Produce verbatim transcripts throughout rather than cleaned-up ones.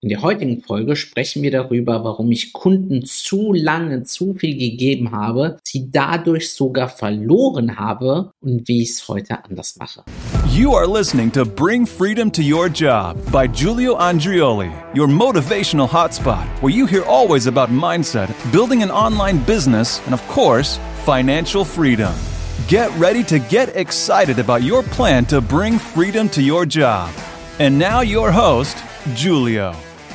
In der heutigen Folge sprechen wir darüber, warum ich Kunden zu lange zu viel gegeben habe, sie dadurch sogar verloren habe und wie ich es heute anders mache. You are listening to Bring Freedom to Your Job by Giulio Andreoli, your motivational hotspot, where you hear always about mindset, building an online business, and of course, financial freedom. Get ready to get excited about your plan to bring freedom to your job. And now your host, Giulio.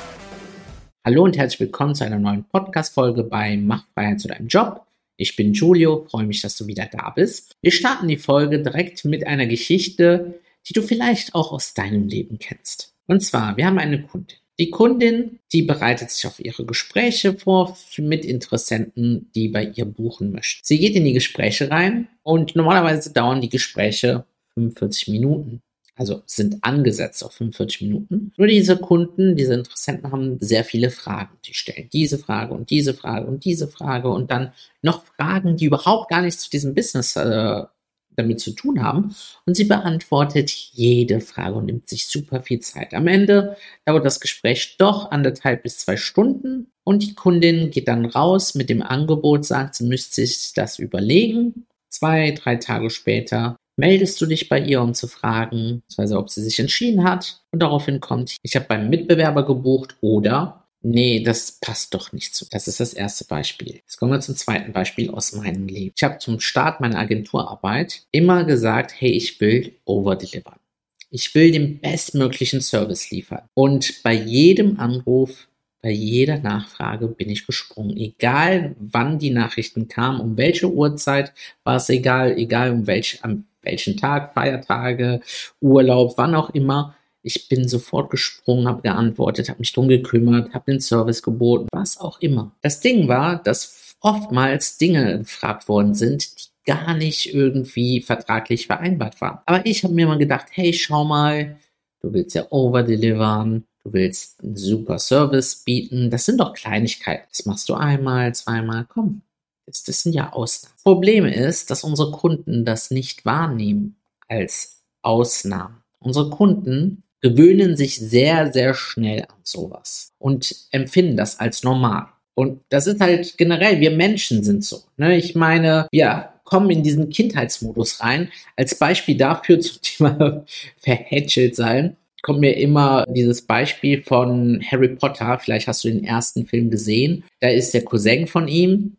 Hallo und herzlich willkommen zu einer neuen Podcast-Folge bei Mach Freiheit zu deinem Job. Ich bin Giulio, freue mich, dass du wieder da bist. Wir starten die Folge direkt mit einer Geschichte, die du vielleicht auch aus deinem Leben kennst. Und zwar, wir haben eine Kundin. Die Kundin, die bereitet sich auf ihre Gespräche vor mit Interessenten, die bei ihr buchen möchten. Sie geht in die Gespräche rein und normalerweise dauern die Gespräche fünfundvierzig Minuten. Also sind angesetzt auf fünfundvierzig Minuten. Nur diese Kunden, diese Interessenten haben sehr viele Fragen. Die stellen diese Frage und diese Frage und diese Frage und dann noch Fragen, die überhaupt gar nichts zu diesem Business äh, damit zu tun haben. Und sie beantwortet jede Frage und nimmt sich super viel Zeit. Am Ende dauert das Gespräch doch anderthalb bis zwei Stunden und die Kundin geht dann raus mit dem Angebot, sagt, sie müsste sich das überlegen. Zwei, drei Tage später meldest du dich bei ihr, um zu fragen, also ob sie sich entschieden hat und daraufhin kommt, ich habe beim Mitbewerber gebucht oder nee, das passt doch nicht zu. Das ist das erste Beispiel. Jetzt kommen wir zum zweiten Beispiel aus meinem Leben. Ich habe zum Start meiner Agenturarbeit immer gesagt, hey, ich will overdelivern. Ich will den bestmöglichen Service liefern. Und bei jedem Anruf, bei jeder Nachfrage bin ich gesprungen. Egal, wann die Nachrichten kamen, um welche Uhrzeit, war es egal, egal um welche, am welchen Tag, Feiertage, Urlaub, wann auch immer. Ich bin sofort gesprungen, habe geantwortet, habe mich drum gekümmert, habe den Service geboten, was auch immer. Das Ding war, dass oftmals Dinge gefragt worden sind, die gar nicht irgendwie vertraglich vereinbart waren. Aber ich habe mir mal gedacht, hey, schau mal, du willst ja overdelivern, du willst einen super Service bieten, das sind doch Kleinigkeiten. Das machst du einmal, zweimal, komm. Das, das sind ja Ausnahmen. Das Problem ist, dass unsere Kunden das nicht wahrnehmen als Ausnahmen. Unsere Kunden gewöhnen sich sehr, sehr schnell an sowas und empfinden das als normal. Und das ist halt generell, wir Menschen sind so. Ne? Ich meine, wir kommen in diesen Kindheitsmodus rein. Als Beispiel dafür zum Thema verhätschelt sein, kommt mir immer dieses Beispiel von Harry Potter. Vielleicht hast du den ersten Film gesehen. Da ist der Cousin von ihm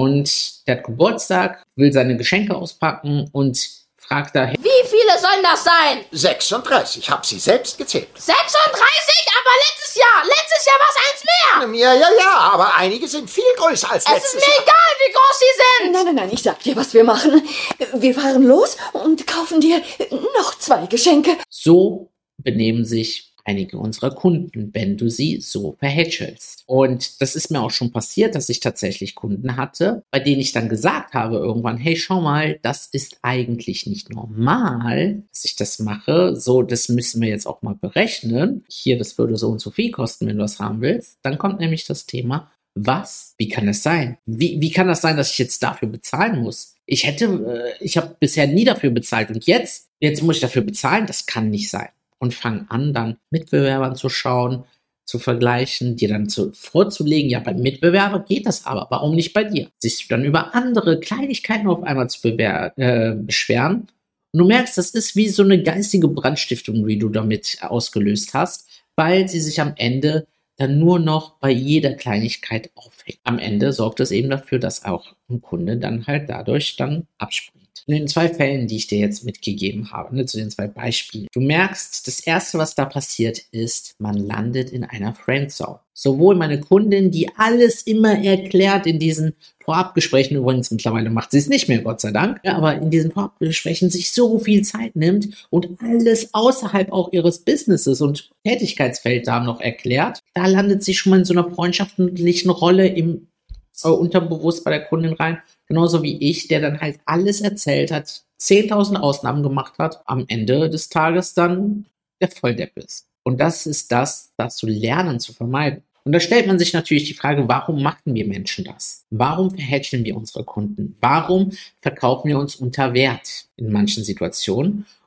und der hat Geburtstag, will seine Geschenke auspacken und fragt da, wie viele sollen das sein? sechsunddreißig, ich habe sie selbst gezählt. sechsunddreißig? Aber letztes Jahr, letztes Jahr war es eins mehr. Ja, ja, ja, aber einige sind viel größer als Es letztes ist mir Jahr. egal, wie groß sie sind. Nein, nein, nein, ich sag dir, was wir machen. Wir fahren los und kaufen dir noch zwei Geschenke. So benehmen sich einige unserer Kunden, wenn du sie so verhätschelst. Und das ist mir auch schon passiert, dass ich tatsächlich Kunden hatte, bei denen ich dann gesagt habe irgendwann, hey, schau mal, das ist eigentlich nicht normal, dass ich das mache. So, das müssen wir jetzt auch mal berechnen. Hier, das würde so und so viel kosten, wenn du das haben willst. Dann kommt nämlich das Thema, was? Wie kann das sein? Wie, wie kann das sein, dass ich jetzt dafür bezahlen muss? Ich hätte, äh, ich habe bisher nie dafür bezahlt und jetzt, jetzt muss ich dafür bezahlen? Das kann nicht sein. Und fangen an, dann Mitbewerbern zu schauen, zu vergleichen, dir dann zu, vorzulegen, ja, beim Mitbewerber geht das aber, warum nicht bei dir? Sich dann über andere Kleinigkeiten auf einmal zu bewer- äh, beschweren. Und du merkst, das ist wie so eine geistige Brandstiftung, die du damit ausgelöst hast, weil sie sich am Ende dann nur noch bei jeder Kleinigkeit aufhängt. Am Ende sorgt es eben dafür, dass auch ein Kunde dann halt dadurch dann abspringt. In den zwei Fällen, die ich dir jetzt mitgegeben habe, ne, zu den zwei Beispielen. Du merkst, das Erste, was da passiert ist, man landet in einer Friendzone. Sowohl meine Kundin, die alles immer erklärt in diesen Vorabgesprächen, übrigens mittlerweile macht sie es nicht mehr, Gott sei Dank, ja, aber in diesen Vorabgesprächen sich so viel Zeit nimmt und alles außerhalb auch ihres Businesses und Tätigkeitsfeld da noch erklärt, da landet sie schon mal in so einer freundschaftlichen Rolle im äh, unterbewusst bei der Kundin rein. Genauso wie ich, der dann halt alles erzählt hat, zehntausend Ausnahmen gemacht hat, am Ende des Tages dann der Volldepp ist. Und das ist das, das zu lernen, zu vermeiden. Und da stellt man sich natürlich die Frage, warum machen wir Menschen das? Warum verhätscheln wir unsere Kunden? Warum verkaufen wir uns unter Wert in manchen Situationen?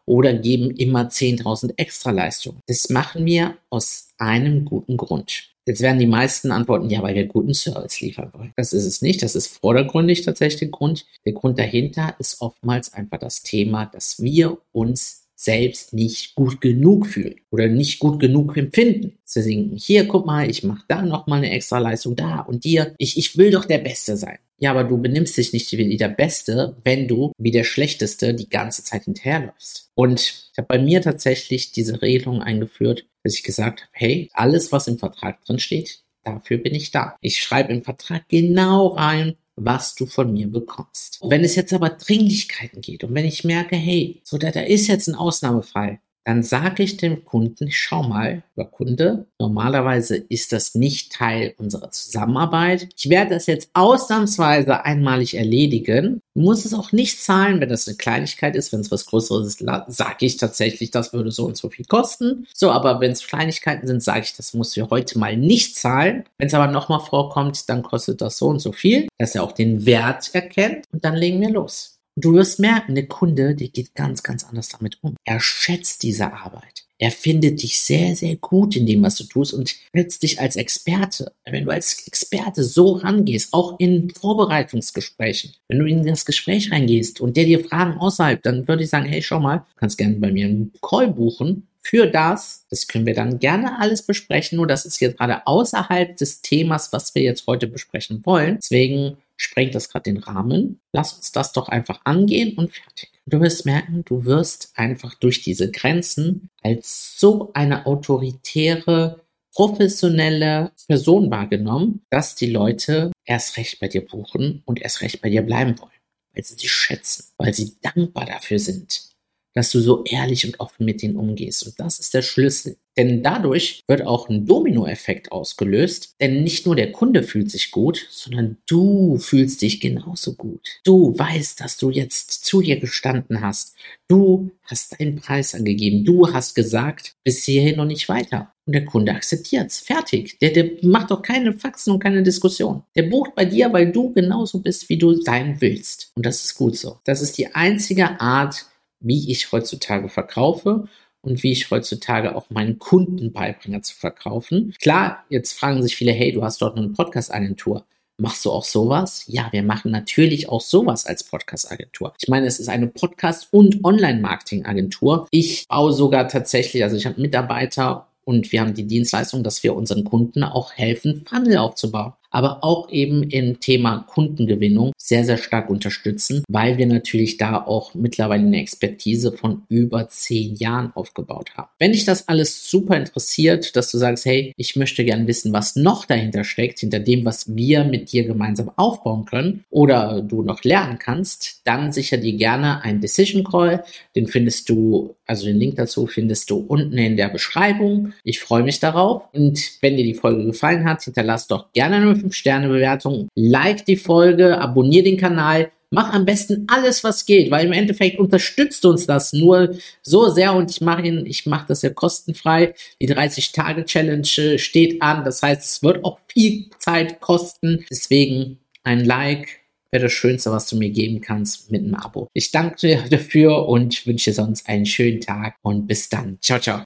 oder geben immer zehntausend Extraleistungen. Das machen wir aus einem guten Grund. Jetzt werden die meisten antworten, ja, weil wir guten Service liefern wollen. Das ist es nicht. Das ist vordergründig tatsächlich der Grund. Der Grund dahinter ist oftmals einfach das Thema, dass wir uns selbst nicht gut genug fühlen oder nicht gut genug empfinden. Deswegen, hier, guck mal, ich mache da nochmal eine extra Leistung, da und dir. Ich, ich will doch der Beste sein. Ja, aber du benimmst dich nicht wie der Beste, wenn du wie der Schlechteste die ganze Zeit hinterherläufst. Und ich habe bei mir tatsächlich diese Regelung eingeführt, dass ich gesagt habe, hey, alles, was im Vertrag drin steht, dafür bin ich da. Ich schreibe im Vertrag genau rein, was du von mir bekommst. Wenn es jetzt aber Dringlichkeiten geht und wenn ich merke, hey, so da, da ist jetzt ein Ausnahmefall, dann sage ich dem Kunden, schau mal, lieber Kunde, normalerweise ist das nicht Teil unserer Zusammenarbeit. Ich werde das jetzt ausnahmsweise einmalig erledigen. Du musst es auch nicht zahlen, wenn das eine Kleinigkeit ist. Wenn es was Größeres ist, sage ich tatsächlich, das würde so und so viel kosten. So, aber wenn es Kleinigkeiten sind, sage ich, das musst du heute mal nicht zahlen. Wenn es aber nochmal vorkommt, dann kostet das so und so viel, dass er auch den Wert erkennt und dann legen wir los. Du wirst merken, der Kunde, der geht ganz, ganz anders damit um. Er schätzt diese Arbeit. Er findet dich sehr, sehr gut in dem, was du tust und schätzt dich als Experte. Wenn du als Experte so rangehst, auch in Vorbereitungsgesprächen, wenn du in das Gespräch reingehst und der dir Fragen außerhalb, dann würde ich sagen, hey, schau mal, du kannst gerne bei mir einen Call buchen für das. Das können wir dann gerne alles besprechen, nur das ist jetzt gerade außerhalb des Themas, was wir jetzt heute besprechen wollen. Deswegen sprengt das gerade den Rahmen. Lass uns das doch einfach angehen und fertig. Du wirst merken, du wirst einfach durch diese Grenzen als so eine autoritäre, professionelle Person wahrgenommen, dass die Leute erst recht bei dir buchen und erst recht bei dir bleiben wollen, weil sie dich schätzen, weil sie dankbar dafür sind, dass du so ehrlich und offen mit denen umgehst. Und das ist der Schlüssel. Denn dadurch wird auch ein Dominoeffekt ausgelöst. Denn nicht nur der Kunde fühlt sich gut, sondern du fühlst dich genauso gut. Du weißt, dass du jetzt zu dir gestanden hast. Du hast deinen Preis angegeben. Du hast gesagt, bis hierhin und nicht weiter. Und der Kunde akzeptiert's. Fertig. Der, der macht doch keine Faxen und keine Diskussion. Der bucht bei dir, weil du genauso bist, wie du sein willst. Und das ist gut so. Das ist die einzige Art, wie ich heutzutage verkaufe und wie ich heutzutage auch meinen Kunden beibringe zu verkaufen. Klar, jetzt fragen sich viele, hey, du hast dort eine Podcast-Agentur. Machst du auch sowas? Ja, wir machen natürlich auch sowas als Podcast-Agentur. Ich meine, es ist eine Podcast- und Online-Marketing-Agentur. Ich baue sogar tatsächlich, also ich habe Mitarbeiter und wir haben die Dienstleistung, dass wir unseren Kunden auch helfen, Funnel aufzubauen. Aber auch eben im Thema Kundengewinnung sehr, sehr stark unterstützen, weil wir natürlich da auch mittlerweile eine Expertise von über zehn Jahren aufgebaut haben. Wenn dich das alles super interessiert, dass du sagst, hey, ich möchte gerne wissen, was noch dahinter steckt, hinter dem, was wir mit dir gemeinsam aufbauen können oder du noch lernen kannst, dann sicher dir gerne einen Decision Call. Den findest du, also den Link dazu findest du unten in der Beschreibung. Ich freue mich darauf und wenn dir die Folge gefallen hat, hinterlass doch gerne eine fünf Sterne Bewertung, like die Folge, abonniere den Kanal, mach am besten alles, was geht, weil im Endeffekt unterstützt uns das nur so sehr und ich mache ihn, ich mache das ja kostenfrei. Die dreißig Tage Challenge steht an, das heißt, es wird auch viel Zeit kosten, deswegen ein Like wäre das Schönste, was du mir geben kannst mit einem Abo. Ich danke dir dafür und wünsche dir sonst einen schönen Tag und bis dann. Ciao, ciao.